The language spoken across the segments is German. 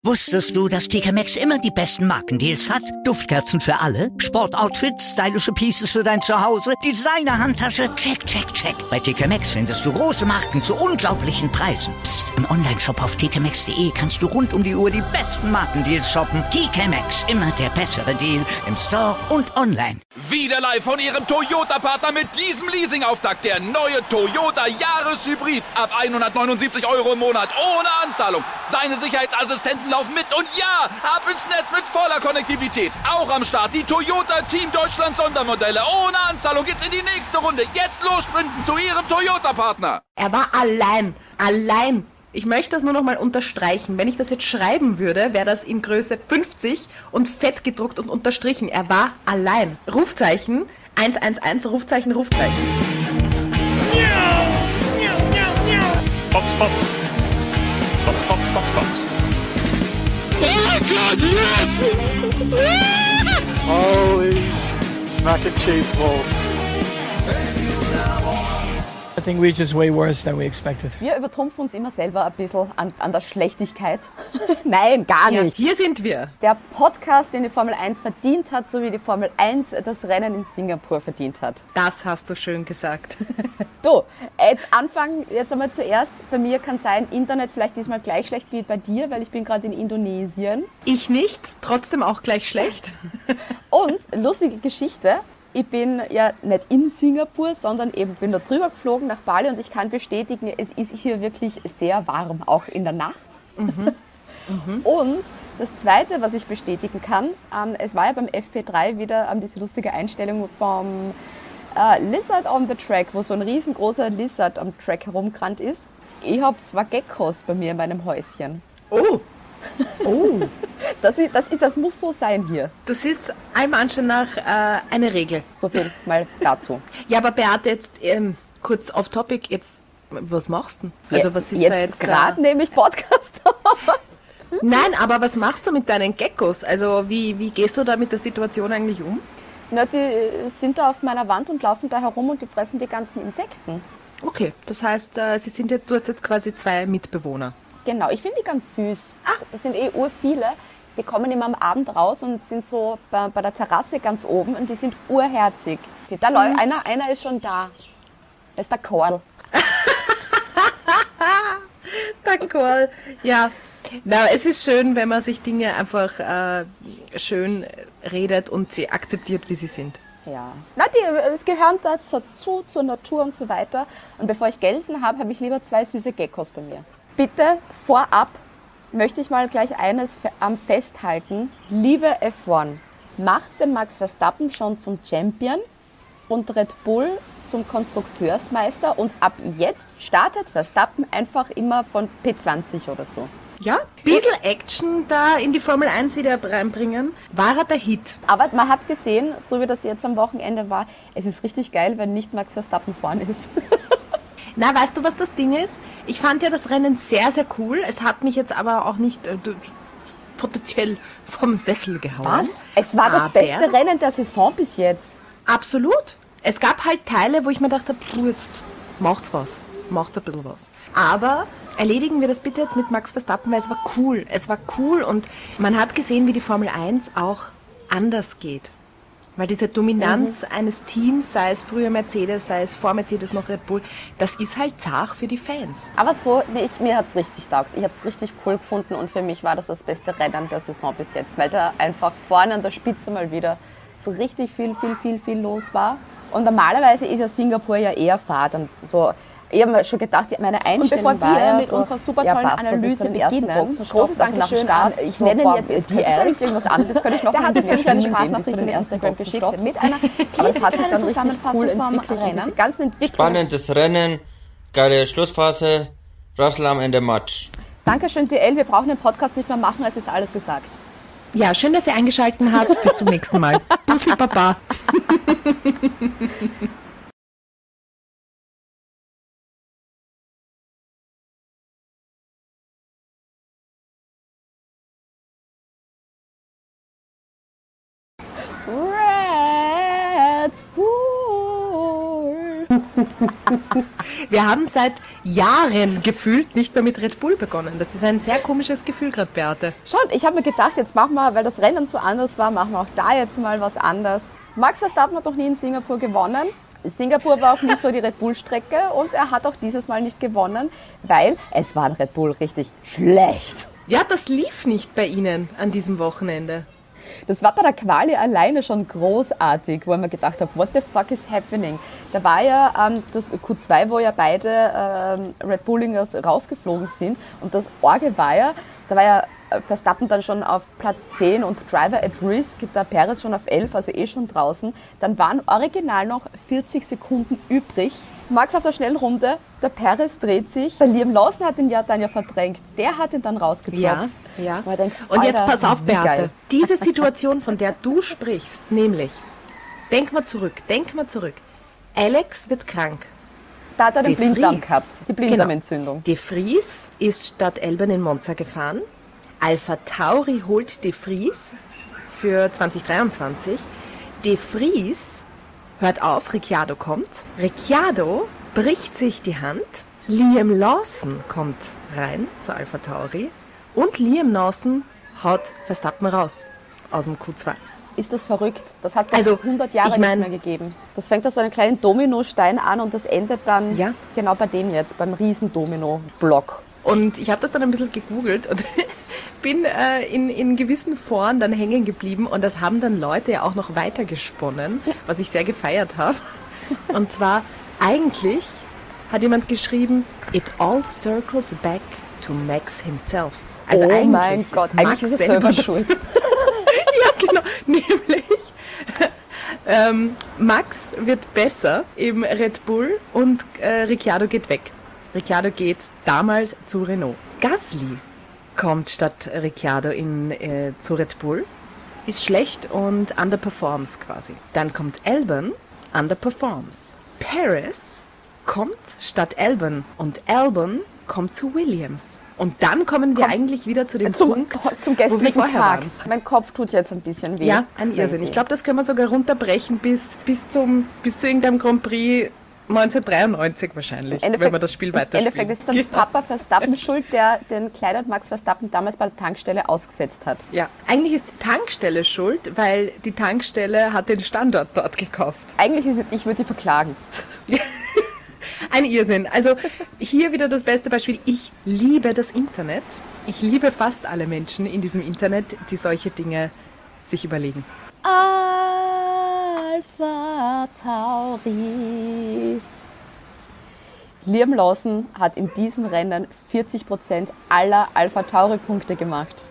Wusstest du, dass TK Maxx immer die besten Markendeals hat? Duftkerzen für alle, Sportoutfits, stylische Pieces für dein Zuhause, Designer-Handtasche, check, check, check. Bei TK Maxx findest du große Marken zu unglaublichen Preisen. Psst. Im Onlineshop auf tkmaxx.de kannst du rund um die Uhr die besten Markendeals shoppen. TK Maxx, immer der bessere Deal im Store und online. Wieder live von Ihrem Toyota-Partner mit diesem Leasing-Auftakt. Der neue Toyota Jahreshybrid. Ab 179 € im Monat. Ohne Anzahlung. Seine Sicherheitsassistenten laufen mit. Und ja, ab ins Netz mit voller Konnektivität. Auch am Start die Toyota Team Deutschland Sondermodelle. Ohne Anzahlung geht's in die nächste Runde. Jetzt los sprinten zu Ihrem Toyota-Partner. Er war allein. Ich möchte das nur noch mal unterstreichen. Wenn ich das jetzt schreiben würde, wäre das in Größe 50 und fett gedruckt und unterstrichen. Er war allein. Rufzeichen, 111, Rufzeichen, Rufzeichen. Fox, Fox. Fox, Fox, Fox, Fox. Oh God, yes! Holy mac and cheese balls. I think we're just way worse than we expected. Wir übertrumpfen uns immer selber ein bisschen an der Schlechtigkeit. Nein, gar nicht. Ja, hier sind wir. Der Podcast, den die Formel 1 verdient hat, so wie die Formel 1 das Rennen in Singapur verdient hat. Das hast du schön gesagt. Du, jetzt einmal zuerst. Bei mir kann sein, Internet vielleicht diesmal gleich schlecht wie bei dir, weil ich bin gerade in Indonesien. Ich nicht, trotzdem auch gleich schlecht. Und lustige Geschichte. Ich bin ja nicht in Singapur, sondern eben bin da drüber geflogen nach Bali und ich kann bestätigen, es ist hier wirklich sehr warm, auch in der Nacht. Und das Zweite, was ich bestätigen kann, es war ja beim FP3 wieder diese lustige Einstellung vom Lizard on the Track, wo so ein riesengroßer Lizard am Track herumgerannt ist. Ich habe 2 Geckos bei mir in meinem Häuschen. Oh! Das muss so sein hier. Das ist allem Anschein nach eine Regel. So viel mal dazu. Ja, aber Beate, jetzt kurz off topic, jetzt, was machst du? Also was ist jetzt da jetzt gerade nehme ich Podcast auf. Nein, aber was machst du mit deinen Geckos? Also wie gehst du da mit der Situation eigentlich um? Na, die sind da auf meiner Wand und laufen da herum und die fressen die ganzen Insekten. Okay, das heißt, du hast jetzt quasi 2 Mitbewohner. Genau, ich finde die ganz süß. Das sind urviele. Die kommen immer am Abend raus und sind so bei der Terrasse ganz oben und die sind urherzig. Einer ist schon da. Das ist der Karl. Der Karl, ja. Na, es ist schön, wenn man sich Dinge einfach schön redet und sie akzeptiert, wie sie sind. Ja. Na, die gehören dazu, zur Natur und so weiter. Und bevor ich Gelsen habe, habe ich lieber 2 süße Geckos bei mir. Bitte vorab möchte ich mal gleich eines am Festhalten. Liebe F1, macht den Max Verstappen schon zum Champion und Red Bull zum Konstrukteursmeister und ab jetzt startet Verstappen einfach immer von P20 oder so. Ja, ein bisschen Action da in die Formel 1 wieder reinbringen, war er der Hit. Aber man hat gesehen, so wie das jetzt am Wochenende war, es ist richtig geil, wenn nicht Max Verstappen vorne ist. Na, weißt du, was das Ding ist? Ich fand ja das Rennen sehr, sehr cool. Es hat mich jetzt aber auch nicht potenziell vom Sessel gehauen. Was? Es war das beste Rennen der Saison bis jetzt. Absolut. Es gab halt Teile, wo ich mir dachte, jetzt macht's was. Macht's ein bisschen was. Aber erledigen wir das bitte jetzt mit Max Verstappen, weil es war cool. Es war cool und man hat gesehen, wie die Formel 1 auch anders geht. Weil diese Dominanz eines Teams, sei es früher Mercedes, sei es vor Mercedes noch Red Bull, das ist halt zart für die Fans. Aber so, mir hat es richtig taugt. Ich habe es richtig cool gefunden und für mich war das beste Rennen der Saison bis jetzt, weil da einfach vorne an der Spitze mal wieder so richtig viel los war. Und normalerweise ist ja Singapur ja eher Fahrt und so. Ich habe mir schon gedacht, meine Einstellung war und bevor wir ja mit so, unserer super tollen Analyse beginnen, großes Dankeschön an, ich nenne ihn jetzt irgendwas anderes, das könnte ich noch der hat jetzt nämlich eine Sprachnachricht den in Instagram geschickt, mit einer aber das hat sich dann richtig Zusammenfassung cool vom entwickelt. Rennen. Diese ganzen Entwicklungen. Spannendes Rennen, geile Schlussphase, Russell am Ende Matsch. Dankeschön, DL, wir brauchen den Podcast nicht mehr machen, es ist alles gesagt. Ja, schön, dass ihr eingeschaltet habt. Bis zum nächsten Mal. Bussi, Baba. Red Bull. Wir haben seit Jahren gefühlt nicht mehr mit Red Bull begonnen. Das ist ein sehr komisches Gefühl gerade, Beate. Schon, ich habe mir gedacht, jetzt machen wir, weil das Rennen so anders war, machen wir auch da jetzt mal was anders. Max Verstappen hat noch nie in Singapur gewonnen. Singapur war auch nie so die Red Bull-Strecke und er hat auch dieses Mal nicht gewonnen, weil es war ein Red Bull richtig schlecht. Ja, das lief nicht bei Ihnen an diesem Wochenende. Das war bei der Quali alleine schon großartig, wo ich mir gedacht habe, what the fuck is happening? Da war ja das Q2, wo ja beide Red Bullingers rausgeflogen sind und das Orgel war ja, da war ja Verstappen dann schon auf Platz 10 und Driver at Risk, der Perez schon auf 11, also schon draußen. Dann waren original noch 40 Sekunden übrig. Max auf der schnellen Runde, der Perez dreht sich, der Liam Lawson hat ihn ja dann verdrängt, der hat ihn dann rausgedroppt. Ja. Denkt, und jetzt pass auf, Beate, geil. diese Situation, von der du sprichst, nämlich, denk mal zurück, Alex wird krank. Da hat er den Blinddarm gehabt, die Blinddarmentzündung. Genau. De Vries ist statt Albon in Monza gefahren. Alpha Tauri holt De Vries für 2023. De Vries hört auf, Ricciardo kommt. Ricciardo bricht sich die Hand. Liam Lawson kommt rein zu Alpha Tauri. Und Liam Lawson haut Verstappen raus aus dem Q2. Ist das verrückt? Das hat es 100 Jahre nicht mehr gegeben. Das fängt bei so einem kleinen Dominostein an und das endet dann genau bei dem jetzt, beim riesen Domino-Block. Und ich habe das dann ein bisschen gegoogelt und bin in gewissen Foren dann hängen geblieben und das haben dann Leute ja auch noch weitergesponnen, was ich sehr gefeiert habe. Und zwar, eigentlich hat jemand geschrieben, it all circles back to Max himself. Also oh eigentlich mein Gott, eigentlich ist er selber schuld. Ja, genau, nämlich Max wird besser im Red Bull und Ricciardo geht weg. Ricciardo geht damals zu Renault. Gasly kommt statt Ricciardo zu Red Bull, ist schlecht und underperforms quasi. Dann kommt Albon, underperforms. Perez kommt statt Albon und Albon kommt zu Williams. Und dann kommen wir eigentlich wieder zu dem Punkt, zum gestrigen wo wir Tag. waren. Mein Kopf tut jetzt ein bisschen weh. Ja, ein Irrsinn. Ich glaube, das können wir sogar runterbrechen bis zu irgendeinem Grand Prix 1993 wahrscheinlich, wenn man das Spiel weiterspielt. Im Endeffekt ist dann Papa Verstappen schuld, der den kleinen Max Verstappen damals bei der Tankstelle ausgesetzt hat. Ja, eigentlich ist die Tankstelle schuld, weil die Tankstelle hat den Standort dort gekauft. Eigentlich ist es, ich würde die verklagen. Ein Irrsinn. Also hier wieder das beste Beispiel. Ich liebe das Internet. Ich liebe fast alle Menschen in diesem Internet, die solche Dinge sich überlegen. Alpha Tauri. Liam Lawson hat in diesem Rennen 40% aller Alpha Tauri-Punkte gemacht.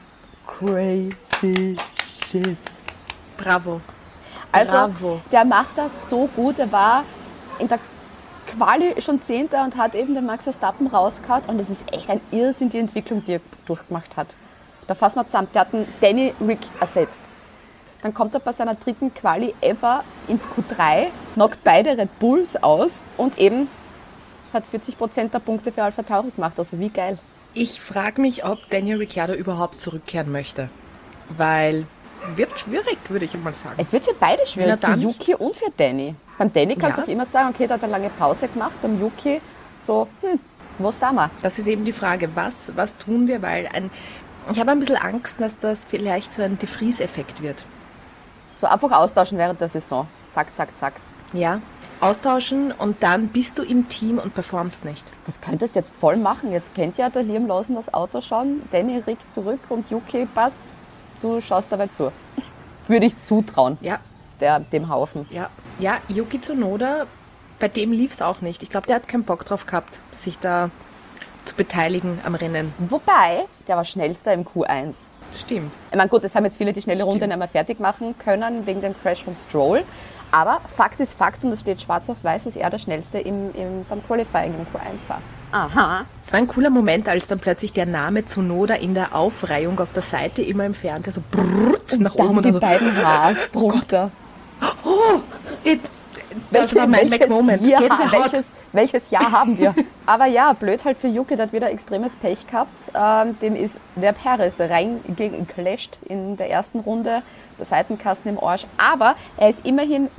Crazy shit. Bravo. Also, Bravo. Der macht das so gut. Er war in der Quali schon 10. und hat eben den Max Verstappen rausgehauen. Und es ist echt ein Irrsinn, die Entwicklung, die er durchgemacht hat. Da fassen wir zusammen. Der hat den Danny Rick ersetzt. Dann kommt er bei seiner dritten Quali ever ins Q3, knockt beide Red Bulls aus und eben hat 40% der Punkte für Alpha Tauri gemacht. Also wie geil. Ich frage mich, ob Daniel Ricciardo überhaupt zurückkehren möchte. Weil wird schwierig, würde ich mal sagen. Es wird für beide schwierig, für Yuki und für Danny. Beim Danny kannst du auch immer sagen, okay, der hat eine lange Pause gemacht. Beim Yuki so, was da mal? Das ist eben die Frage, was tun wir? Weil ich habe ein bisschen Angst, dass das vielleicht so ein De Vries-Effekt wird. So einfach austauschen während der Saison. Zack, zack, zack. Ja, austauschen und dann bist du im Team und performst nicht. Das könntest du jetzt voll machen. Jetzt kennt ja der Liam Lawson das Auto schon. Danny rickt zurück und Yuki passt. Du schaust dabei zu. Würde ich zutrauen. Ja. Dem Haufen. Ja, Yuki Tsunoda, bei dem lief es auch nicht. Ich glaube, der hat keinen Bock drauf gehabt, sich da zu beteiligen am Rennen. Wobei, der war schnellster im Q1. Stimmt. Ich meine, gut, das haben jetzt viele die schnelle Runde nicht mehr fertig machen können, wegen dem Crash von Stroll. Aber Fakt ist Fakt und es steht schwarz auf weiß, dass er der schnellste beim Qualifying im Q1 war. Aha. Es war ein cooler Moment, als dann plötzlich der Name Tsunoda in der Aufreihung auf der Seite immer im Fernseher so brrrt nach oben. Und die beiden Haars drunter. Oh, das war mein Mac-Moment. Welches Jahr haben wir? Aber ja, blöd halt für Yuki, der hat wieder extremes Pech gehabt. Dem ist der Perez reingeclasht in der ersten Runde, der Seitenkasten im Arsch. Aber er ist immerhin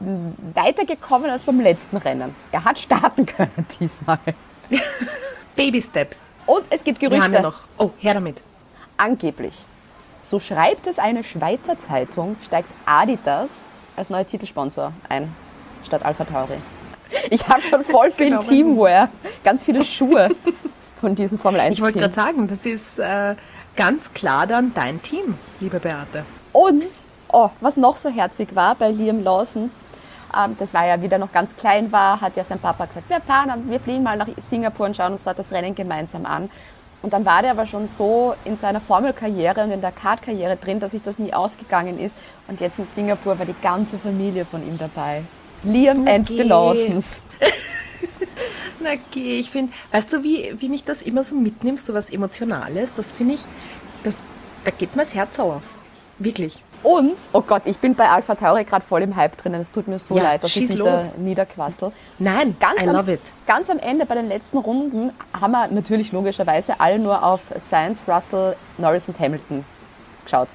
weitergekommen als beim letzten Rennen. Er hat starten können diesmal. Baby Steps. Und es gibt Gerüchte. Wir haben ja noch. Oh, her damit. Angeblich, so schreibt es eine Schweizer Zeitung, steigt Adidas als neuer Titelsponsor ein, statt Alpha Tauri. Ich habe schon voll viel Teamwear, ganz viele Schuhe von diesem Formel 1 Team. Ich wollte gerade sagen, das ist ganz klar dann dein Team, liebe Beate. Und, was noch so herzig war bei Liam Lawson, das war ja, wie der noch ganz klein war, hat ja sein Papa gesagt, wir fliegen mal nach Singapur und schauen uns dort das Rennen gemeinsam an. Und dann war der aber schon so in seiner Formelkarriere und in der Kartkarriere drin, dass sich das nie ausgegangen ist. Und jetzt in Singapur war die ganze Familie von ihm dabei. Liam and the Lawsons. Na geh, ich finde, weißt du, wie mich das immer so mitnimmt, so was Emotionales, das finde ich, da geht mir das Herz auf. Wirklich. Und, oh Gott, ich bin bei Alpha Tauri gerade voll im Hype drinnen. Es tut mir so leid, dass ich wieder niederquassel. Nein, I love it. Ganz am Ende bei den letzten Runden haben wir natürlich logischerweise alle nur auf Sainz, Russell, Norris und Hamilton geschaut.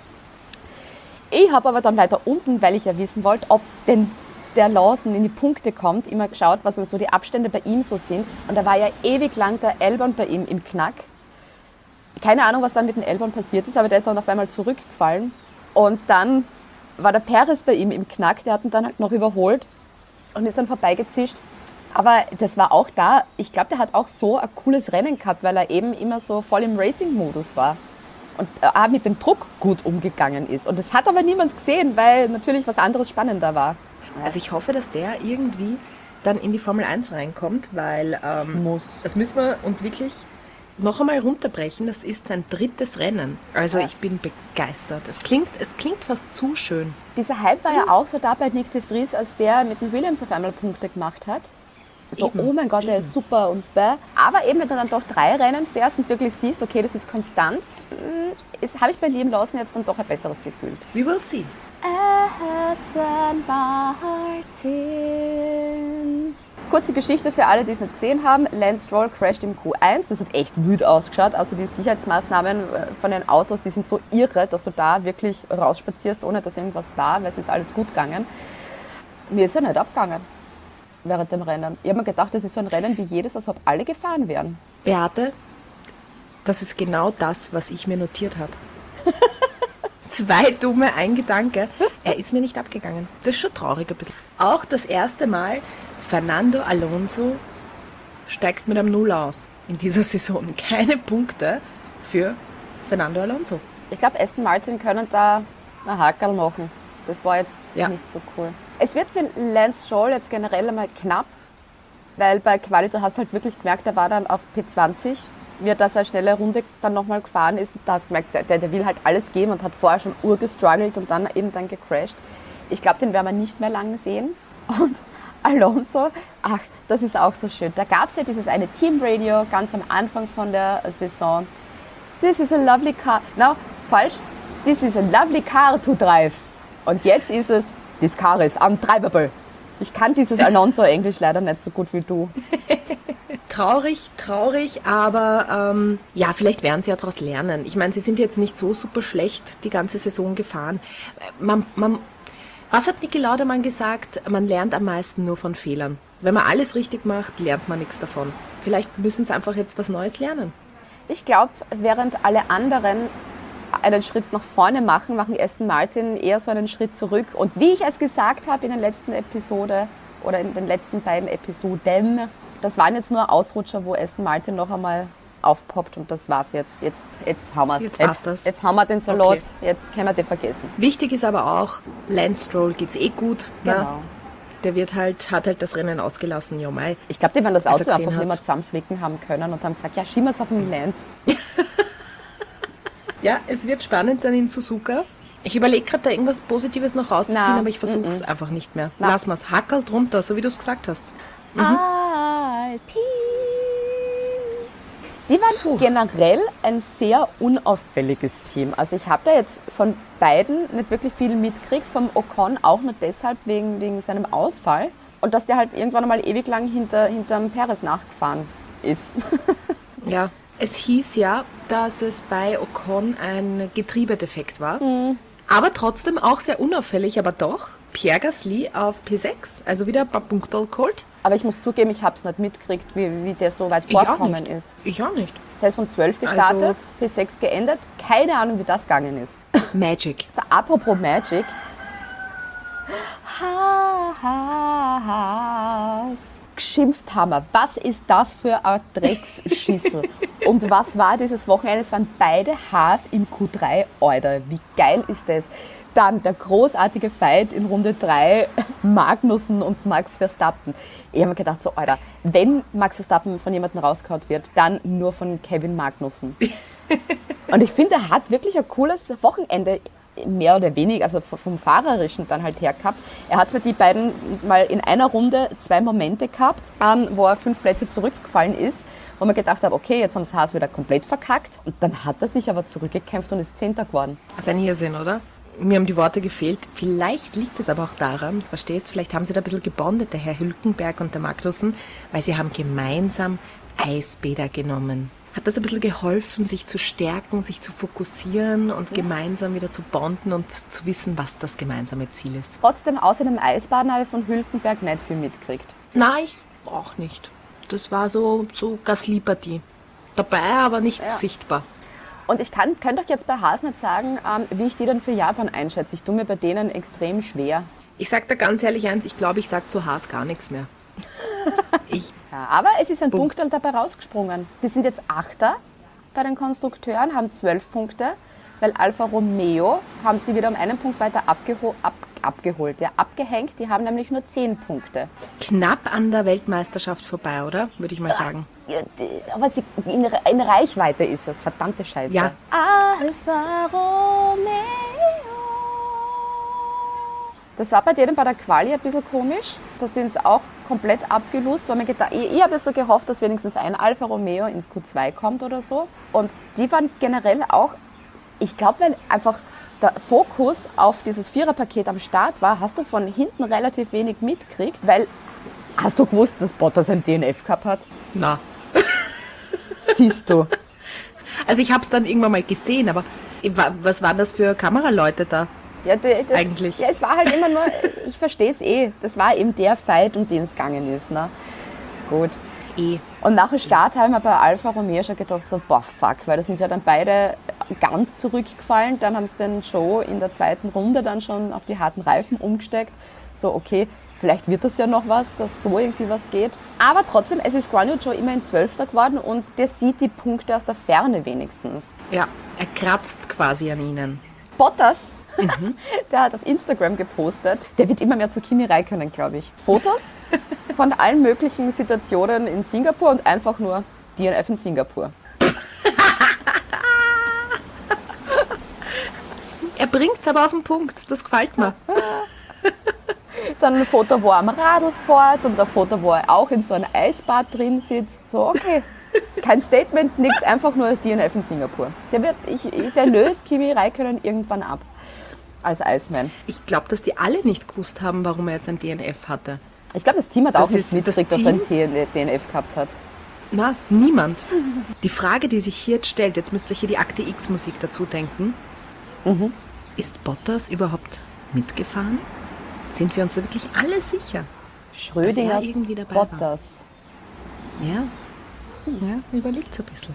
Ich habe aber dann weiter unten, weil ich ja wissen wollte, ob denn der Lawson in die Punkte kommt, immer geschaut, was dann so die Abstände bei ihm so sind. Und da war ja ewig lang der Albon bei ihm im Knack. Keine Ahnung, was dann mit dem Albon passiert ist, aber der ist dann auf einmal zurückgefallen. Und dann war der Perez bei ihm im Knack, der hat ihn dann halt noch überholt und ist dann vorbeigezischt. Aber das war auch da, ich glaube, der hat auch so ein cooles Rennen gehabt, weil er eben immer so voll im Racing-Modus war. Und auch mit dem Druck gut umgegangen ist. Und das hat aber niemand gesehen, weil natürlich was anderes spannender war. Also ich hoffe, dass der irgendwie dann in die Formel 1 reinkommt, weil das müssen wir uns wirklich noch einmal runterbrechen. Das ist sein 3. Rennen. Also ich bin begeistert. Es klingt fast zu schön. Dieser Hype war ja auch so da bei Nick de Vries, als der mit dem Williams auf einmal Punkte gemacht hat. So, eben, oh mein Gott, der ist super und bäh. Aber eben, wenn du dann doch 3 Rennen fährst und wirklich siehst, okay, das ist konstant, habe ich bei Liam Lawson jetzt dann doch ein besseres Gefühl. We will see. Aston Martin. Kurze Geschichte für alle, die es nicht gesehen haben. Lance Stroll crasht im Q1. Das hat echt wütend ausgeschaut. Also die Sicherheitsmaßnahmen von den Autos, die sind so irre, dass du da wirklich rausspazierst, ohne dass irgendwas war, weil es ist alles gut gegangen. Mir ist ja nicht abgegangen während dem Rennen. Ich habe mir gedacht, das ist so ein Rennen wie jedes, als ob alle gefahren wären. Beate, das ist genau das, was ich mir notiert habe. 2 dumme, ein Gedanke. Er ist mir nicht abgegangen. Das ist schon traurig ein bisschen. Auch das erste Mal, Fernando Alonso steigt mit einem Null aus in dieser Saison. Keine Punkte für Fernando Alonso. Ich glaube, Aston Martin können da ein Hakerl machen. Das war jetzt nicht so cool. Es wird für Lance Stroll jetzt generell einmal knapp, weil bei Quali, du hast halt wirklich gemerkt, der war dann auf P20, wie er da so eine schnelle Runde dann nochmal gefahren ist. Und da hast du gemerkt, der will halt alles geben und hat vorher schon gestruggelt und dann eben dann gecrashed. Ich glaube, den werden wir nicht mehr lange sehen. Und Alonso, ach, das ist auch so schön. Da gab es ja dieses eine Teamradio ganz am Anfang von der Saison. This is a lovely car. No, falsch. This is a lovely car to drive. Und jetzt ist es, this car is undrivable. Ich kann dieses Alonso-Englisch leider nicht so gut wie du. Traurig, aber ja, vielleicht werden sie ja daraus lernen. Ich meine, sie sind jetzt nicht so super schlecht die ganze Saison gefahren. Was hat Niki Laudermann gesagt? Man lernt am meisten nur von Fehlern. Wenn man alles richtig macht, lernt man nichts davon. Vielleicht müssen sie einfach jetzt was Neues lernen. Ich glaube, während alle anderen einen Schritt nach vorne machen Aston Martin eher so einen Schritt zurück. Und wie ich es gesagt habe in der letzten Episode oder in den letzten beiden Episoden, das waren jetzt nur Ausrutscher, wo Aston Martin noch einmal aufpoppt und das war's jetzt. Jetzt haben wir es. Jetzt haben wir den Salat, okay. Jetzt können wir den vergessen. Wichtig ist aber auch, Lance Stroll geht's gut. Genau. Ne? Der hat halt das Rennen ausgelassen, ja mei. Ich glaube, die werden das Auto einfach nicht mehr zusammenflicken haben können und haben gesagt, ja, schieben wir es auf den Lance. Ja, es wird spannend dann in Suzuka. Ich überlege gerade, da irgendwas Positives noch rauszuziehen, aber ich versuche es einfach nicht mehr. Lass mal es, Hackerl drunter, so wie du es gesagt hast. Alpine. Die waren generell ein sehr unauffälliges Team. Also ich habe da jetzt von beiden nicht wirklich viel mitgekriegt, vom Ocon auch nur deshalb wegen seinem Ausfall. Und dass der halt irgendwann einmal ewig lang hinterm Perez nachgefahren ist. Ja, es hieß ja, dass es bei Ocon ein Getriebedefekt war. Aber trotzdem auch sehr unauffällig, aber doch. Pierre Gasly auf P6, also wieder ein paar Punkte geholt. Aber ich muss zugeben, ich habe es nicht mitgekriegt, wie der so weit vorgekommen ist. Ich auch nicht. Der ist von 12 gestartet, P6 geendet. Keine Ahnung, wie das gegangen ist. Magic. Also, apropos Magic. Geschimpft haben wir. Was ist das für ein Drecksschissel? Und was war dieses Wochenende? Es waren beide Haas im Q3. Alter, wie geil ist das? Dann der großartige Fight in Runde 3, Magnussen und Max Verstappen. Ich habe mir gedacht, so, Alter, wenn Max Verstappen von jemandem rausgehauen wird, dann nur von Kevin Magnussen. Und ich finde, er hat wirklich ein cooles Wochenende, mehr oder weniger, also vom Fahrerischen dann halt her gehabt. Er hat zwar die beiden mal in einer Runde 2 Momente gehabt, wo er 5 Plätze zurückgefallen ist, wo man gedacht hat, okay, jetzt haben sie Haas wieder komplett verkackt. Und dann hat er sich aber zurückgekämpft und ist 10. geworden. Das ist ein Irrsinn, oder? Mir haben die Worte gefehlt. Vielleicht liegt es aber auch daran, verstehst, vielleicht haben sie da ein bisschen gebondet, der Herr Hülkenberg und der Magnussen, weil sie haben gemeinsam Eisbäder genommen. Hat das ein bisschen geholfen, sich zu stärken, sich zu fokussieren und gemeinsam wieder zu bonden und zu wissen, was das gemeinsame Ziel ist? Trotzdem, außer dem Eisbaden habe ich von Hülkenberg nicht viel mitgekriegt. Nein, ich auch nicht. Das war so Gasly-Partie. Dabei, aber nicht sichtbar. Und ich könnte doch jetzt bei Haas nicht sagen, wie ich die dann für Japan einschätze. Ich tue mir bei denen extrem schwer. Ich sage da ganz ehrlich eins, ich glaube, ich sage zu Haas gar nichts mehr. Aber es ist ein Punkt dabei rausgesprungen. Die sind jetzt 8. bei den Konstrukteuren, haben 12 Punkte, weil Alfa Romeo haben sie wieder um einen Punkt weiter abgehängt. Die haben nämlich nur 10 Punkte. Knapp an der Weltmeisterschaft vorbei, oder? Würde ich mal sagen. Aber sie in Reichweite ist es, verdammte Scheiße. Ja. Alfa Romeo. Das war bei denen bei der Quali ein bisschen komisch. Da sind sie auch komplett abgelust, weil ich habe so gehofft, dass wenigstens ein Alfa Romeo ins Q2 kommt oder so. Und die waren generell auch, ich glaube, weil einfach der Fokus auf dieses Viererpaket am Start war, hast du von hinten relativ wenig mitgekriegt, weil, hast du gewusst, dass Bottas ein DNF gehabt hat? Na. Siehst du. Also ich habe es dann irgendwann mal gesehen, aber was waren das für Kameraleute da? Ja, eigentlich. Ja, es war halt immer nur, ich verstehe es das war eben der Fight, um den es gegangen ist. Ne? Gut. Und nach dem Start haben wir bei Alfa Romeo schon gedacht, so, boah, fuck, weil da sind sie ja dann beide ganz zurückgefallen. Dann haben sie den Joe in der 2. Runde dann schon auf die harten Reifen umgesteckt. So, okay, vielleicht wird das ja noch was, dass so irgendwie was geht. Aber trotzdem, es ist Guan Yu Zhou immerhin 12. geworden und der sieht die Punkte aus der Ferne wenigstens. Ja, er kratzt quasi an ihnen. Bottas, der hat auf Instagram gepostet, der wird immer mehr zu Kimi Räikkönen, glaube ich. Fotos von allen möglichen Situationen in Singapur und einfach nur DNF in Singapur. Er bringt es aber auf den Punkt, das gefällt mir. Dann ein Foto, wo er am Radl fährt und ein Foto, wo er auch in so einem Eisbad drin sitzt. So, okay. Kein Statement, nichts, einfach nur DNF in Singapur. Der löst Kimi Räikkönen irgendwann ab. Als Iceman. Ich glaube, dass die alle nicht gewusst haben, warum er jetzt ein DNF hatte. Ich glaube, das Team hat auch nicht mitgekriegt, dass er ein DNF gehabt hat. Na, niemand. Die Frage, die sich hier jetzt stellt, jetzt müsst ihr euch hier die Akte X-Musik dazu denken. Ist Bottas überhaupt mitgefahren? Sind wir uns da wirklich alle sicher? Schrödingers irgendwie dabei Bottas. War? Ja, überlegt so ein bisschen.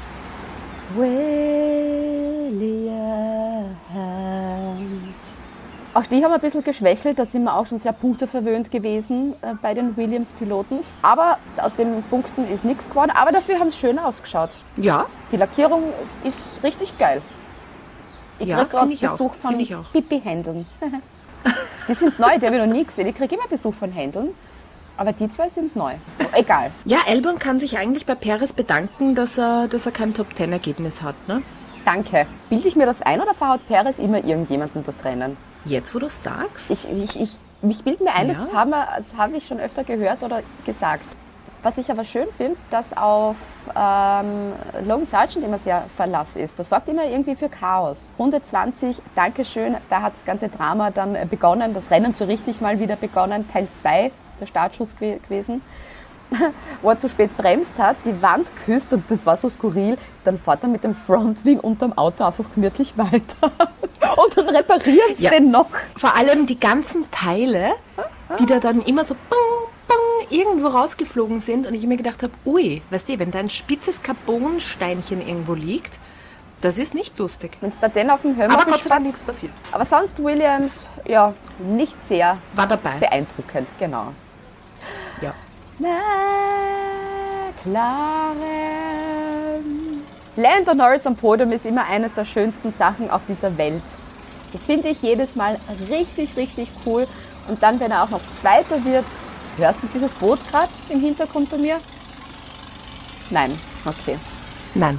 Williams. Auch die haben ein bisschen geschwächelt, da sind wir auch schon sehr punkteverwöhnt gewesen bei den Williams-Piloten. Aber aus den Punkten ist nichts geworden, aber dafür haben sie schön ausgeschaut. Ja. Die Lackierung ist richtig geil. Ich kriege gerade Besuch von Pipi-Händeln. Die sind neu, die habe ich noch nie gesehen. Ich kriege immer Besuch von Händeln. Aber die 2 sind neu. Egal. Ja, Albon kann sich eigentlich bei Perez bedanken, dass er kein Top-10-Ergebnis hat, ne? Danke. Bilde ich mir das ein oder verhaut Perez immer irgendjemandem das Rennen? Jetzt, wo du es sagst? Ich bilde mir ein, das habe ich schon öfter gehört oder gesagt. Was ich aber schön finde, dass auf Logan Sargent immer sehr Verlass ist. Das sorgt immer irgendwie für Chaos. Runde 20, Dankeschön, da hat das ganze Drama dann begonnen, das Rennen so richtig mal wieder begonnen, Teil 2. Der Startschuss gewesen, wo er zu spät bremst hat, die Wand küsst und das war so skurril, dann fährt er mit dem Frontwing unterm Auto einfach gemütlich weiter. Und dann reparieren sie den noch. Vor allem die ganzen Teile, die da dann immer so bang, bang, irgendwo rausgeflogen sind und ich mir gedacht habe, ui, weißt du, wenn da ein spitzes Carbonsteinchen irgendwo liegt, das ist nicht lustig. Wenn es da den auf dem Helm aber Gott sei Dank nichts passiert. Aber sonst Williams, ja, nicht sehr war dabei. Beeindruckend, genau. Ja. McLaren. Lando Norris am Podium ist immer eines der schönsten Sachen auf dieser Welt. Das finde ich jedes Mal richtig, richtig cool. Und dann, wenn er auch noch Zweiter wird, hörst du dieses Boot gerade im Hintergrund bei mir? Nein, okay. Nein.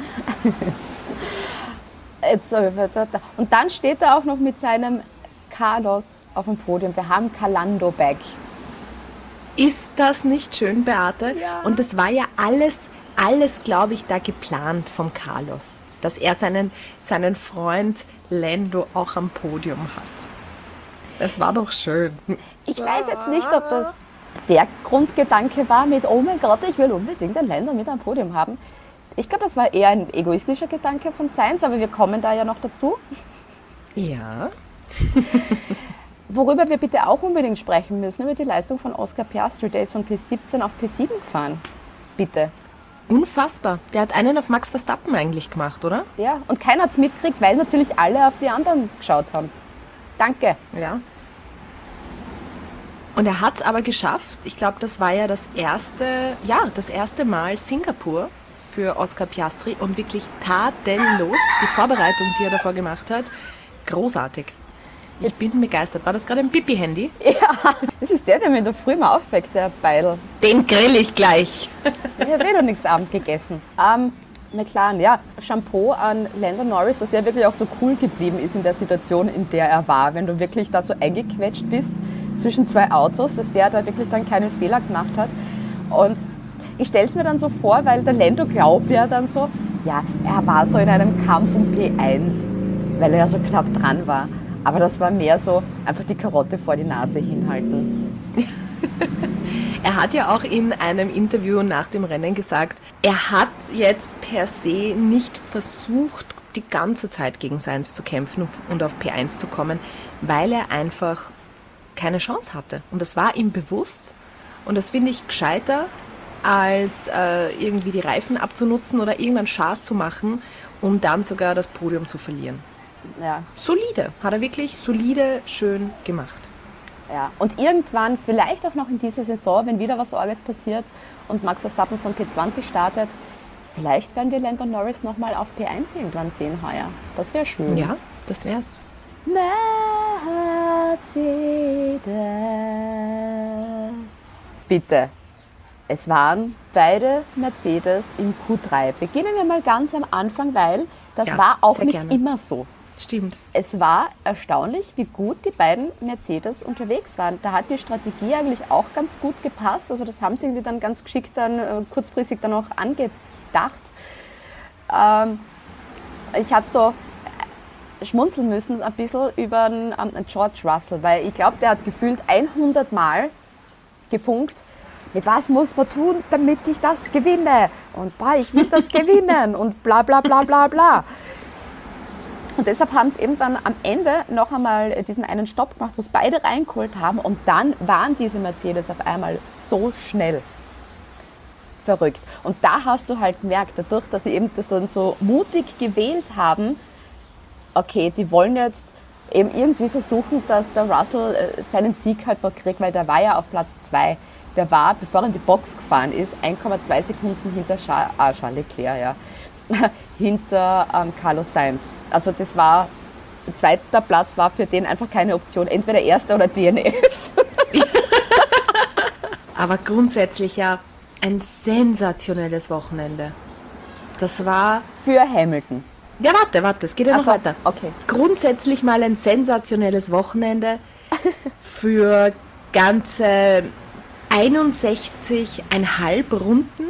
Und dann steht er auch noch mit seinem Carlos auf dem Podium. Wir haben Calando back. Ist das nicht schön, Beate? Ja. Und das war ja alles, glaube ich, da geplant vom Carlos. Dass er seinen Freund Lando auch am Podium hat. Das war doch schön. Ich weiß jetzt nicht, ob das der Grundgedanke war mit, oh mein Gott, ich will unbedingt den Lando mit am Podium haben. Ich glaube, das war eher ein egoistischer Gedanke von Sainz, aber wir kommen da ja noch dazu. Ja. Worüber wir bitte auch unbedingt sprechen müssen, über die Leistung von Oscar Piastri. Der ist von P17 auf P7 gefahren. Bitte. Unfassbar. Der hat einen auf Max Verstappen eigentlich gemacht, oder? Ja, und keiner hat es mitgekriegt, weil natürlich alle auf die anderen geschaut haben. Danke. Ja. Und er hat es aber geschafft. Ich glaube, das war ja das erste Mal Singapur für Oscar Piastri und wirklich tadellos. Die Vorbereitung, die er davor gemacht hat, großartig. Ich bin begeistert. War das gerade ein Pipi-Handy? Ja, das ist der mir in der Früh mal aufweckt, der Beidl. Den grill ich gleich. Ich habe noch nichts Abend gegessen. McLaren, ja, Chapeau an Lando Norris, dass der wirklich auch so cool geblieben ist in der Situation, in der er war. Wenn du wirklich da so eingequetscht bist zwischen zwei Autos, dass der da wirklich dann keinen Fehler gemacht hat. Und ich stelle es mir dann so vor, weil der Lando glaubt ja dann so, ja, er war so in einem Kampf um P1, weil er ja so knapp dran war. Aber das war mehr so, einfach die Karotte vor die Nase hinhalten. Er hat ja auch in einem Interview nach dem Rennen gesagt, er hat jetzt per se nicht versucht, die ganze Zeit gegen Sainz zu kämpfen und auf P1 zu kommen, weil er einfach keine Chance hatte. Und das war ihm bewusst. Und das finde ich gescheiter, als irgendwie die Reifen abzunutzen oder irgendeinen Schaß zu machen, um dann sogar das Podium zu verlieren. Ja. Solide, hat er wirklich solide, schön gemacht. Ja. Und irgendwann, vielleicht auch noch in dieser Saison, wenn wieder was Orges passiert und Max Verstappen von P20 startet, vielleicht werden wir Lando Norris nochmal auf P1 irgendwann sehen heuer. Das wäre schön. Ja, das wär's. Mercedes. Bitte. Es waren beide Mercedes im Q3. Beginnen wir mal ganz am Anfang, weil das war auch nicht immer so. Stimmt. Es war erstaunlich, wie gut die beiden Mercedes unterwegs waren. Da hat die Strategie eigentlich auch ganz gut gepasst. Also das haben sie irgendwie dann ganz geschickt dann kurzfristig dann auch angedacht. Ich habe so schmunzeln müssen ein bisschen über George Russell, weil ich glaube, der hat gefühlt 100 Mal gefunkt, mit was muss man tun, damit ich das gewinne? Und ich will das gewinnen und bla bla bla bla bla. Und deshalb haben sie eben dann am Ende noch einmal diesen einen Stopp gemacht, wo es beide reingeholt haben und dann waren diese Mercedes auf einmal so schnell. Verrückt. Und da hast du halt gemerkt, dadurch, dass sie eben das dann so mutig gewählt haben, okay, die wollen jetzt eben irgendwie versuchen, dass der Russell seinen Sieg halt noch kriegt, weil der war ja auf Platz 2. Der war, bevor er in die Box gefahren ist, 1,2 Sekunden hinter Charles Leclerc, ja. Hinter Carlos Sainz. Also das war, zweiter Platz war für den einfach keine Option, entweder erster oder DNF. Aber grundsätzlich ja ein sensationelles Wochenende. Das war... Für Hamilton. Ja, warte, es geht ja noch weiter. Okay. Grundsätzlich mal ein sensationelles Wochenende für ganze 61,5 Runden.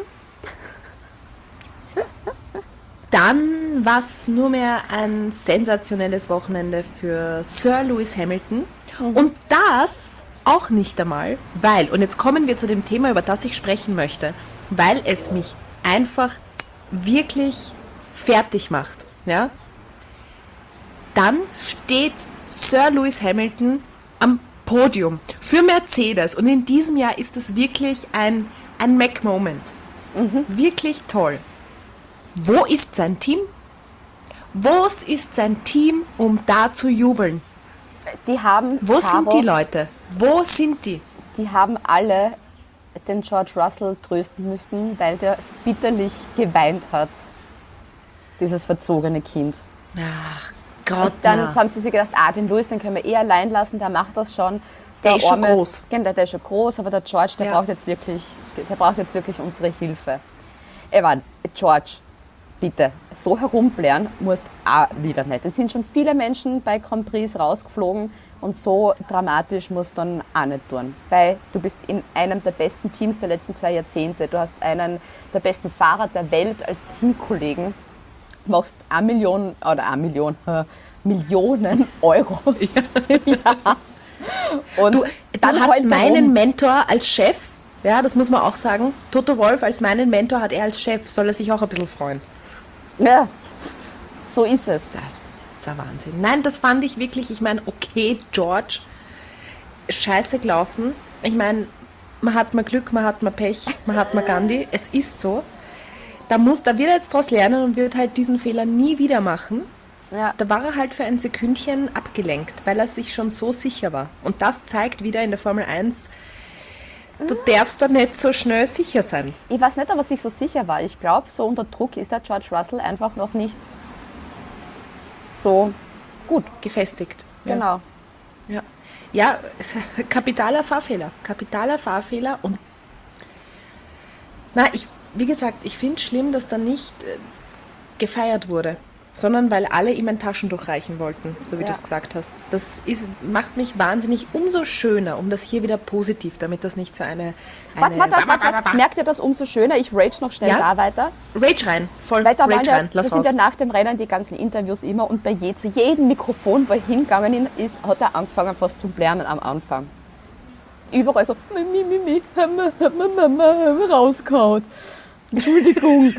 Dann war es nur mehr ein sensationelles Wochenende für Sir Lewis Hamilton. Und das auch nicht einmal, weil, und jetzt kommen wir zu dem Thema, über das ich sprechen möchte, weil es mich einfach wirklich fertig macht. Ja? Da dann steht Sir Lewis Hamilton am Podium für Mercedes. Und in diesem Jahr ist es wirklich ein Mac-Moment. Wirklich toll. Wo ist sein Team? Wo ist sein Team, um da zu jubeln? Wo sind die Leute? Wo sind die? Die haben alle den George Russell trösten müssen, weil der bitterlich geweint hat. Dieses verzogene Kind. Ach Gott. Und dann haben sie sich gedacht, den Lewis, den können wir allein allein das macht das schon. Der ist schon groß. Der ist schon groß, aber der George, der braucht jetzt wirklich unsere Hilfe. George, bitte, so herumblären musst auch wieder nicht. Es sind schon viele Menschen bei Grand Prix rausgeflogen und so dramatisch musst du dann auch nicht tun. Weil du bist in einem der besten Teams der letzten 2 Jahrzehnte. Du hast einen der besten Fahrer der Welt als Teamkollegen. Machst Millionen Euros im Jahr. Und du hast meinen Mentor als Chef, ja, das muss man auch sagen. Toto Wolff als meinen Mentor hat er als Chef, soll er sich auch ein bisschen freuen. Ja, so ist es. Das ist ein Wahnsinn. Nein, das fand ich wirklich, ich meine, okay, George, scheiße gelaufen. Ich meine, man hat mal Glück, man hat mal Pech, man hat mal Gandhi. Es ist so. Da wird er jetzt daraus lernen und wird halt diesen Fehler nie wieder machen. Ja. Da war er halt für ein Sekündchen abgelenkt, weil er sich schon so sicher war. Und das zeigt wieder in der Formel 1, du darfst da nicht so schnell sicher sein. Ich weiß nicht, ob er sich so sicher war. Ich glaube, so unter Druck ist der George Russell einfach noch nicht so gut. Gefestigt. Genau. Ja, kapitaler Fahrfehler. Und wie gesagt, ich finde es schlimm, dass da nicht gefeiert wurde, sondern weil alle ihm ein Taschentuch reichen wollten, so wie du es gesagt hast. Das macht mich wahnsinnig umso schöner, um das hier wieder positiv, damit das nicht so eine... Warte. Merkt ihr das umso schöner? Ich rage noch schnell da weiter. Rage rein, voll Rage rein, lass raus. Das sind ja nach dem Rennen die ganzen Interviews immer und zu jedem Mikrofon, wo er hingegangen ist, hat er angefangen fast zu lernen am Anfang. Überall so, rausgehauen. Entschuldigung.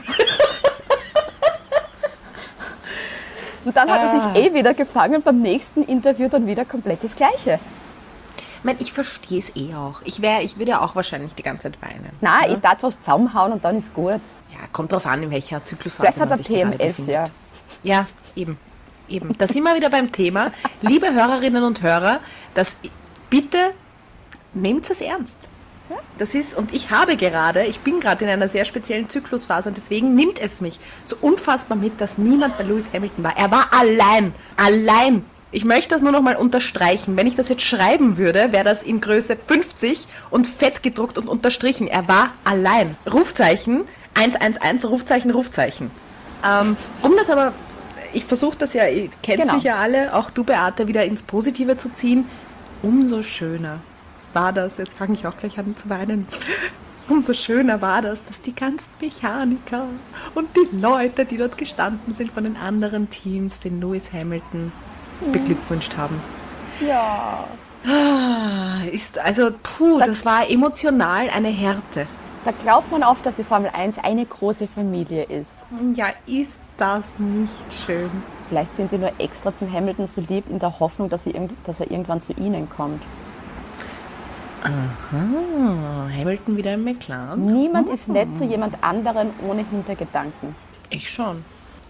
Und dann hat er sich wieder gefangen, beim nächsten Interview dann wieder komplett das Gleiche. Ich meine, ich verstehe es auch. Ich würde auch wahrscheinlich die ganze Zeit weinen. Nein, ich darf was zusammenhauen und dann ist gut. Ja, kommt drauf an, in welcher Zyklusphase vielleicht hat er PMS, ja. Ja, eben. Da sind wir wieder beim Thema. Liebe Hörerinnen und Hörer, bitte nehmt es ernst. Das ist, und ich bin gerade in einer sehr speziellen Zyklusphase und deswegen nimmt es mich so unfassbar mit, dass niemand bei Lewis Hamilton war. Er war allein. Ich möchte das nur noch mal unterstreichen. Wenn ich das jetzt schreiben würde, wäre das in Größe 50 und fett gedruckt und unterstrichen. Er war allein. Rufzeichen, 111, Rufzeichen. Ich versuche das ja, ihr kennt mich ja alle, auch du, Beate, wieder ins Positive zu ziehen. Umso schöner war das, jetzt fange ich auch gleich an zu weinen, umso schöner war das, dass die ganzen Mechaniker und die Leute, die dort gestanden sind von den anderen Teams, den Lewis Hamilton beglückwünscht haben. Ja. Das war emotional eine Härte. Da glaubt man oft, dass die Formel 1 eine große Familie ist. Ja, ist das nicht schön? Vielleicht sind die nur extra zum Hamilton so lieb, in der Hoffnung, dass er irgendwann zu ihnen kommt. Aha, Hamilton wieder im McLaren. Niemand ist nett zu jemand anderen ohne Hintergedanken. Ich schon.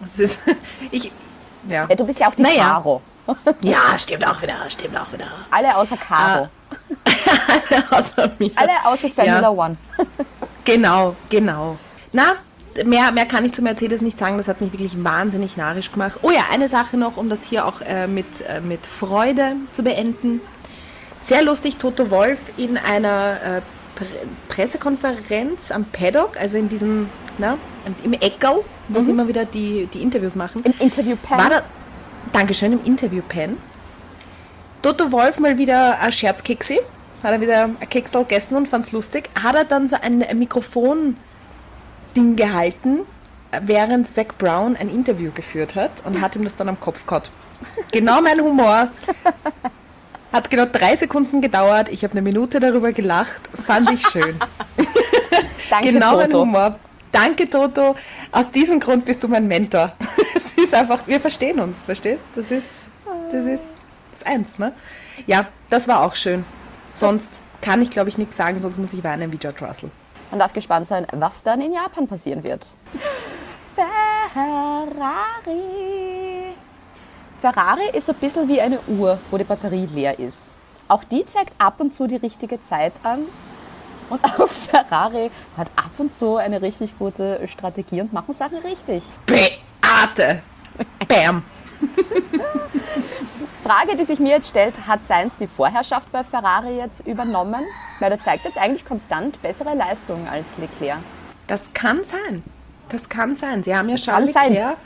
Du bist ja auch die Caro. Ja, stimmt auch wieder. Alle außer Caro. Alle außer mir. Alle außer Formula One. Genau. Na, mehr kann ich zu Mercedes nicht sagen. Das hat mich wirklich wahnsinnig narrisch gemacht. Oh ja, eine Sache noch, um das hier auch mit Freude zu beenden. Sehr lustig, Toto Wolff in einer Pressekonferenz am Paddock, also in diesem, im Eckerl, wo sie immer wieder die Interviews machen. Im Interview-Pen. Dankeschön, im Interview-Pen. Toto Wolff mal wieder ein Scherzkeksi, hat er wieder ein Keksel gegessen und fand es lustig. Hat er dann so ein Mikrofon-Ding gehalten, während Zach Brown ein Interview geführt hat und hat ihm das dann am Kopf gehabt. Genau mein Humor. Hat genau 3 Sekunden gedauert. Ich habe eine Minute darüber gelacht. Fand ich schön. Danke, genau Toto. Mein Humor. Danke, Toto. Aus diesem Grund bist du mein Mentor. Es ist einfach, wir verstehen uns, verstehst? Das ist... das ist das Eins, ne? Ja, das war auch schön. Sonst kann ich, glaube ich, nichts sagen, sonst muss ich weinen wie George Russell. Man darf gespannt sein, was dann in Japan passieren wird. Ferrari ist so ein bisschen wie eine Uhr, wo die Batterie leer ist. Auch die zeigt ab und zu die richtige Zeit an. Und auch Ferrari hat ab und zu eine richtig gute Strategie und machen Sachen richtig. Beate! Bam! Frage, die sich mir jetzt stellt, hat Sainz die Vorherrschaft bei Ferrari jetzt übernommen? Weil er zeigt jetzt eigentlich konstant bessere Leistungen als Leclerc. Das kann sein. Das kann sein. Sie haben ja Das Charles kann Leclerc.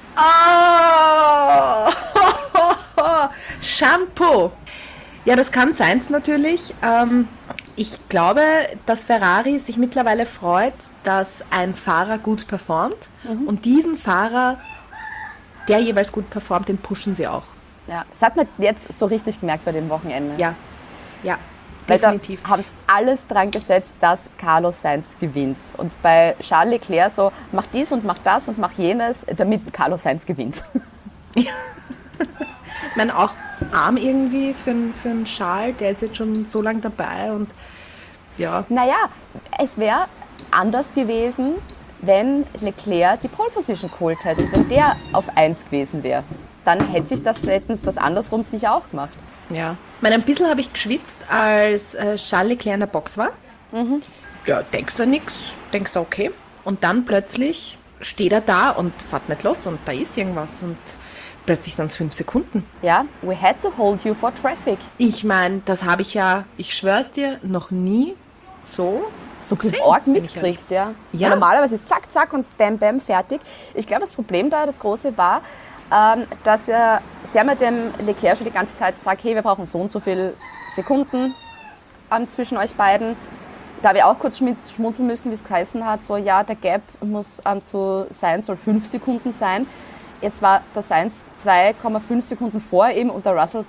Oh! Shampoo! Ja, das kann sein natürlich. Ich glaube, dass Ferrari sich mittlerweile freut, dass ein Fahrer gut performt. Und diesen Fahrer, der jeweils gut performt, den pushen sie auch. Ja, das hat man jetzt so richtig gemerkt bei dem Wochenende. Ja, Weil definitiv. da haben es alles dran gesetzt, dass Carlos Sainz gewinnt. Und bei Charles Leclerc so, mach dies und mach das und mach jenes, damit Carlos Sainz gewinnt. Ich meine, auch arm irgendwie für einen Charles, der ist jetzt schon so lange dabei und ja. Naja, es wäre anders gewesen, wenn Leclerc die Pole Position geholt hätte, wenn der auf 1 gewesen wäre. Dann hätten sie das andersrum sicher auch gemacht. Ja. Ich meine, ein bisschen habe ich geschwitzt, als Charles Leclerc in der Box war. Ja, denkst du nichts, denkst du okay. Und dann plötzlich steht er da und fährt nicht los und da ist irgendwas und plötzlich sind es 5 Sekunden. Ja, we had to hold you for traffic. Ich meine, das habe ich ja, ich schwör's dir, noch nie so gesehen, arg wenn ich mitkriegt, ja. Ja. Weil normalerweise ist zack, zack und bam, bam, fertig. Ich glaube, das Problem da, das große war, dass sie haben ja dem Leclerc schon die ganze Zeit gesagt, hey, wir brauchen so und so viele Sekunden zwischen euch beiden. Da habe ich auch kurz schmunzeln müssen, wie es geheißen hat, so ja, der Gap muss zu Sainz soll 5 Sekunden sein. Jetzt war der Sainz 2,5 Sekunden vor ihm und der Russell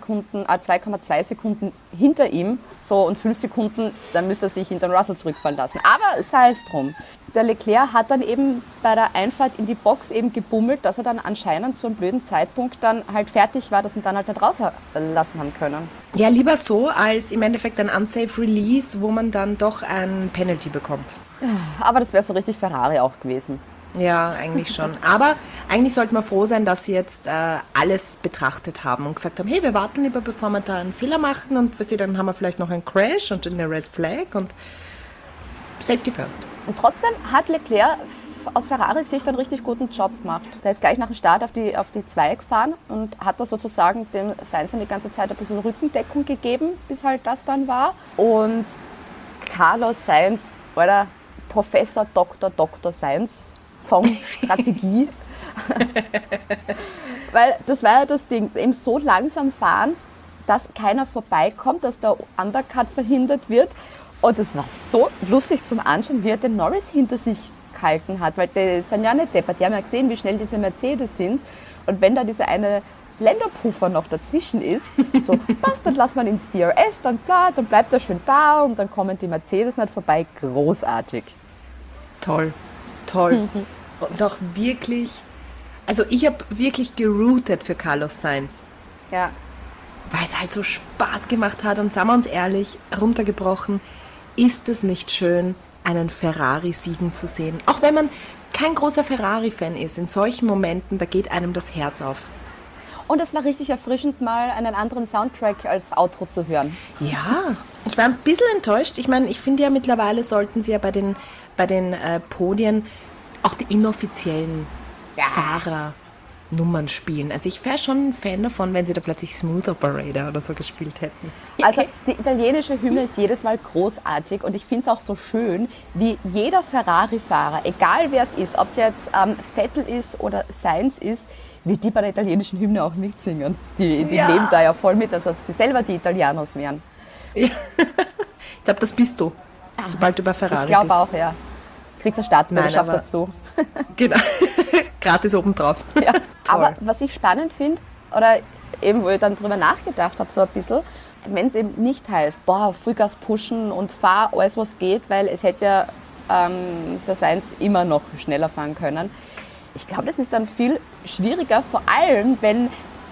2,2 Sekunden hinter ihm. So, und 5 Sekunden, dann müsste er sich hinter den Russell zurückfallen lassen. Aber sei es drum. Der Leclerc hat dann eben bei der Einfahrt in die Box eben gebummelt, dass er dann anscheinend zu einem blöden Zeitpunkt dann halt fertig war, dass ihn dann halt nicht rauslassen haben können. Ja, lieber so, als im Endeffekt ein unsafe Release, wo man dann doch ein Penalty bekommt. Aber das wäre so richtig Ferrari auch gewesen. Ja, eigentlich schon. Aber eigentlich sollte man froh sein, dass sie jetzt alles betrachtet haben und gesagt haben, hey, wir warten lieber, bevor wir da einen Fehler machen und dann haben wir vielleicht noch einen Crash und eine Red Flag und Safety first. Und trotzdem hat Leclerc aus Ferrari Sicht einen richtig guten Job gemacht. Der ist gleich nach dem Start auf die 2 gefahren und hat da sozusagen dem Sainz dann die ganze Zeit ein bisschen Rückendeckung gegeben, bis halt das dann war. Und Carlos Sainz, oder Professor Dr. Sainz von Strategie. Weil das war ja das Ding, eben so langsam fahren, dass keiner vorbeikommt, dass der Undercut verhindert wird. Und es war so lustig zum Anschauen, wie er den Norris hinter sich gehalten hat, weil die sind ja nicht deppert, die haben ja gesehen, wie schnell diese Mercedes sind. Und wenn da dieser eine Blenderpuffer noch dazwischen ist, so, passt, dann lassen wir ihn ins DRS, dann bleibt er schön da und dann kommen die Mercedes nicht vorbei. Großartig. Toll. Und auch wirklich, also ich habe wirklich geroutet für Carlos Sainz. Ja. Weil es halt so Spaß gemacht hat und sagen wir uns ehrlich, runtergebrochen, ist es nicht schön, einen Ferrari siegen zu sehen. Auch wenn man kein großer Ferrari-Fan ist, in solchen Momenten, da geht einem das Herz auf. Und es war richtig erfrischend, mal einen anderen Soundtrack als Outro zu hören. Ja, ich war ein bisschen enttäuscht. Ich meine, ich finde ja mittlerweile sollten sie ja bei den Podien auch die inoffiziellen Fahrernummern spielen. Also ich wäre schon ein Fan davon, wenn sie da plötzlich Smooth Operator oder so gespielt hätten. Also die italienische Hymne ist jedes Mal großartig und ich finde es auch so schön, wie jeder Ferrari-Fahrer, egal wer es ist, ob es jetzt Vettel ist oder Sainz ist, wie die bei der italienischen Hymne auch mitsingen. Die leben da ja voll mit, als ob sie selber die Italianos wären. Ja. Ich glaube, das bist du, sobald du bei Ferrari bist. Ich glaube auch, ja. Kriegst eine Staatsbürgerschaft dazu. Genau, gratis obendrauf. Ja. Aber was ich spannend finde, oder eben wo ich dann drüber nachgedacht habe, so ein bisschen, wenn es eben nicht heißt, Vollgas pushen und fahr alles, was geht, weil es hätte ja der Sainz immer noch schneller fahren können. Ich glaube, das ist dann viel schwieriger, vor allem, wenn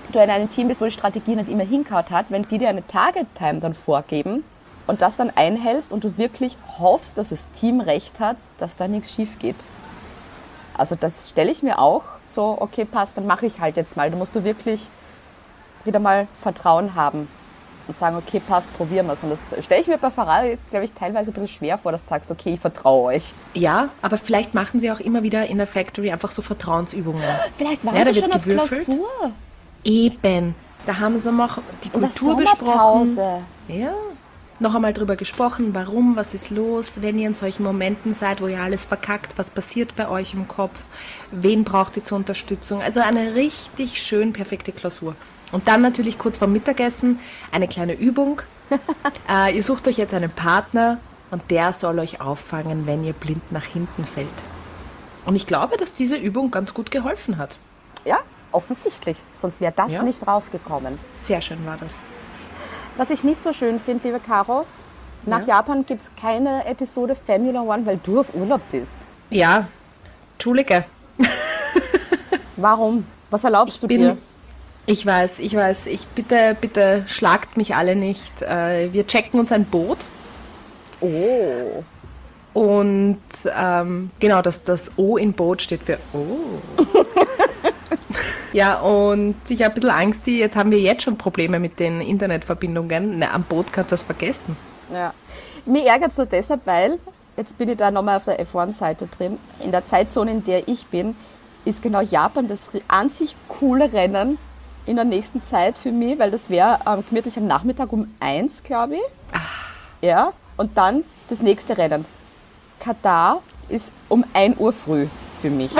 du in einem Team bist, wo die Strategie nicht immer hingehauen hat, wenn die dir eine Target-Time dann vorgeben und das dann einhältst und du wirklich hoffst, dass das Team recht hat, dass da nichts schief geht. Also das stelle ich mir auch so, okay, passt, dann mache ich halt jetzt mal. Da musst du wirklich wieder mal Vertrauen haben und sagen, okay, passt, probieren wir es. Und das stelle ich mir bei Ferrari, glaube ich, teilweise ein bisschen schwer vor, dass du sagst, okay, ich vertraue euch. Ja, aber vielleicht machen sie auch immer wieder in der Factory einfach so Vertrauensübungen. Vielleicht waren sie schon auf Klausur. Eben. Da haben sie noch die Kultur besprochen. Ja. Noch einmal drüber gesprochen, warum, was ist los, wenn ihr in solchen Momenten seid, wo ihr alles verkackt, was passiert bei euch im Kopf, wen braucht ihr zur Unterstützung. Also eine richtig schön perfekte Klausur. Und dann natürlich kurz vor Mittagessen eine kleine Übung. Ihr sucht euch jetzt einen Partner und der soll euch auffangen, wenn ihr blind nach hinten fällt. Und ich glaube, dass diese Übung ganz gut geholfen hat. Ja, offensichtlich. Sonst wäre das nicht rausgekommen. Sehr schön war das. Was ich nicht so schön finde, liebe Caro, nach Japan gibt es keine Episode Formula One, weil du auf Urlaub bist. Ja, Entschuldige. Warum? Was erlaubst du dir? Ich weiß. Bitte schlagt mich alle nicht. Wir checken uns ein Boot. Oh. Und genau, das O in Boot steht für Oh. Ja, und ich habe ein bisschen Angst, jetzt haben wir jetzt schon Probleme mit den Internetverbindungen. Am Boot kannst du das vergessen. Ja. Mir ärgert es nur deshalb, weil, jetzt bin ich da nochmal auf der F1-Seite drin, in der Zeitzone, in der ich bin, ist genau Japan das an sich coole Rennen in der nächsten Zeit für mich, weil das wäre gemütlich am Nachmittag um 1, glaube ich. Ja, und dann das nächste Rennen. Katar ist um 1 Uhr früh für mich.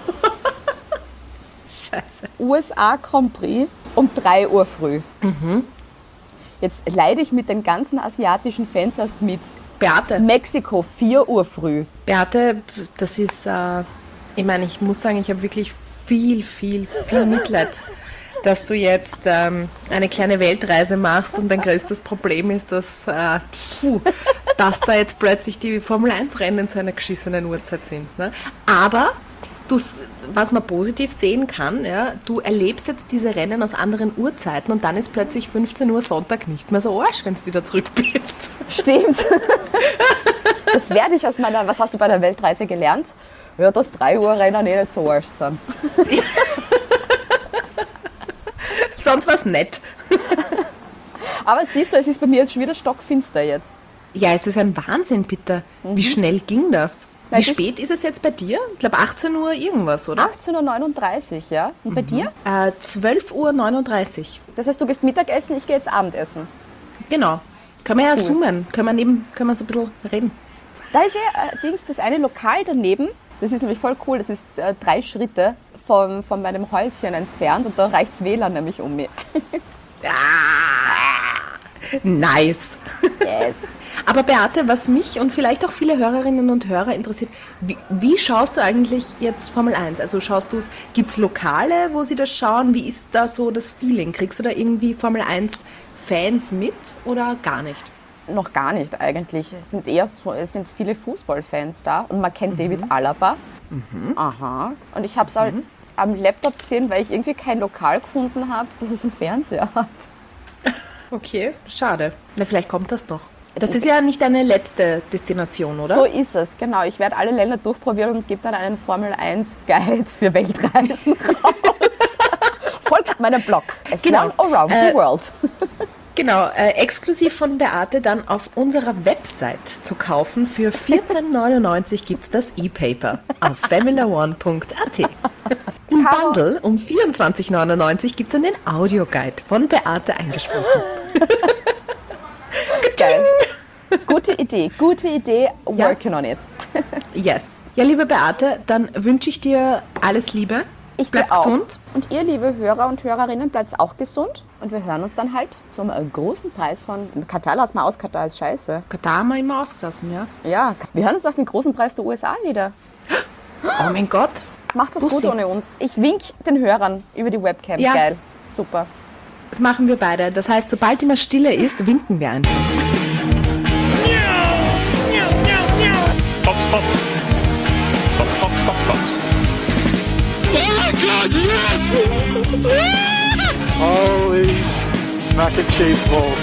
Scheiße. USA Grand Prix um 3 Uhr früh. Jetzt leide ich mit den ganzen asiatischen Fans erst mit. Beate. Mexiko 4 Uhr früh. Beate, das ist, ich meine, ich muss sagen, ich habe wirklich viel Mitleid, dass du jetzt eine kleine Weltreise machst und dein größtes Problem ist, dass da jetzt plötzlich die Formel-1-Rennen zu einer geschissenen Uhrzeit sind. Ne? Aber was man positiv sehen kann, ja, du erlebst jetzt diese Rennen aus anderen Uhrzeiten und dann ist plötzlich 15 Uhr Sonntag nicht mehr so arsch, wenn du wieder zurück bist. Stimmt. Das werde ich aus meiner, was hast du bei der Weltreise gelernt? Ja, dass 3 Uhr Rennen nicht so arsch sind. Sonst war es nett. Aber siehst du, es ist bei mir jetzt schon wieder stockfinster jetzt. Ja, es ist ein Wahnsinn, bitte. Wie schnell ging das? Wie spät ist es jetzt bei dir? Ich glaube 18 Uhr irgendwas, oder? 18.39 Uhr, ja. Und bei dir? 12.39 Uhr. Das heißt, du gehst Mittagessen, ich gehe jetzt Abendessen. Genau. Können wir ja zoomen. Können wir so ein bisschen reden. Da ist ja das eine Lokal daneben. Das ist nämlich voll cool. Das ist 3 Schritte von meinem Häuschen entfernt und da reicht's WLAN nämlich um mich. Nice. Yes. Aber Beate, was mich und vielleicht auch viele Hörerinnen und Hörer interessiert, wie schaust du eigentlich jetzt Formel 1? Also gibt es Lokale, wo sie das schauen? Wie ist da so das Feeling? Kriegst du da irgendwie Formel 1 Fans mit oder gar nicht? Noch gar nicht eigentlich. Es sind viele Fußballfans da und man kennt David Alaba. Aha. Und ich habe es halt am Laptop gesehen, weil ich irgendwie kein Lokal gefunden habe, das es einen Fernseher hat. Okay, schade. Na, vielleicht kommt das noch. Das ist ja nicht deine letzte Destination, oder? So ist es, genau. Ich werde alle Länder durchprobieren und gebe dann einen Formel 1 Guide für Weltreisen raus. Folgt meinem Blog. F1 Around the World. Genau, exklusiv von Beate dann auf unserer Website zu kaufen. Für 14,99 gibt es das E-Paper auf formula1.at. Im Bundle um 24,99 gibt es dann den Audioguide von Beate eingesprochen. Geil. Gute Idee, working on it. Yes. Ja, liebe Beate, dann wünsche ich dir alles Liebe. Bleib gesund. Und ihr, liebe Hörer und Hörerinnen, bleibt auch gesund. Und wir hören uns dann halt zum großen Preis von Katar. Lass mal aus, Katar ist scheiße. Katar haben wir immer ausgelassen, ja? Ja, wir hören uns auf den großen Preis der USA wieder. Oh mein Gott. Macht das gut ohne uns. Ich wink den Hörern über die Webcam. Ja. Geil. Super. Das machen wir beide. Das heißt, sobald immer Stille ist, winken wir einfach. Box, Box. Box, Box, Box, Box. Oh my God, yes! Holy mac and cheese balls.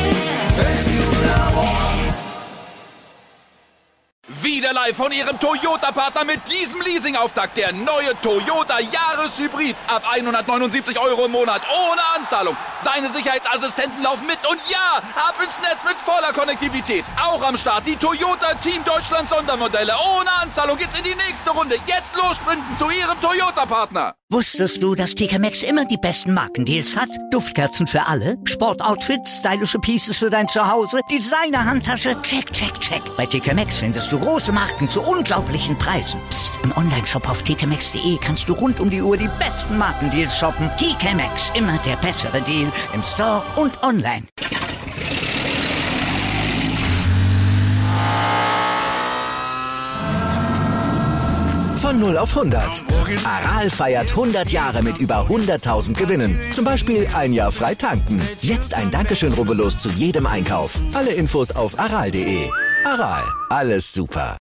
Wieder live von Ihrem Toyota-Partner mit diesem Leasing-Auftakt. Der neue Toyota Jahreshybrid. Ab 179 € im Monat. Ohne Anzahlung. Seine Sicherheitsassistenten laufen mit. Und ja, ab ins Netz mit voller Konnektivität. Auch am Start die Toyota Team Deutschland Sondermodelle. Ohne Anzahlung geht's in die nächste Runde. Jetzt los sprinten zu Ihrem Toyota-Partner. Wusstest du, dass TK Maxx immer die besten Markendeals hat? Duftkerzen für alle, Sportoutfits, stylische Pieces für dein Zuhause, Designer-Handtasche, check, check, check. Bei TK Maxx findest du große Marken zu unglaublichen Preisen. Psst. Im Onlineshop auf tkmaxx.de kannst du rund um die Uhr die besten Markendeals shoppen. TK Maxx, immer der bessere Deal im Store und online. Von 0 auf 100. Aral feiert 100 Jahre mit über 100.000 Gewinnen. Zum Beispiel ein Jahr frei tanken. Jetzt ein Dankeschön, rubbellos zu jedem Einkauf. Alle Infos auf aral.de. Aral, alles super.